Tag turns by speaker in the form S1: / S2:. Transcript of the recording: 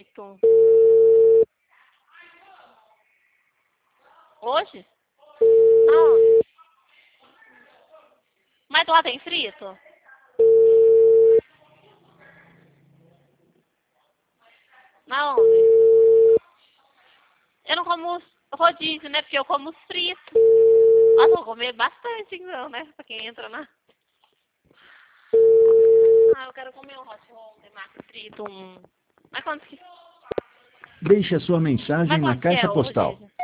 S1: Então. Hoje? Não. Mas lá tem frito? Na onde? Eu não como rodízio, né? Porque eu como os fritos. Nossa, vou comer bastante, então, né? Pra quem entra na... Ah, eu quero comer um hot roll de massa frito, Mas quanto que...
S2: Deixe a sua mensagem
S1: Mas
S2: na
S1: quanto que é
S2: caixa
S1: o
S2: postal
S1: rodízio?